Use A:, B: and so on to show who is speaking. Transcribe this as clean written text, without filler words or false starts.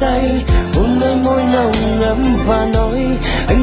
A: tay hôn lên môi nồng ấm và nói anh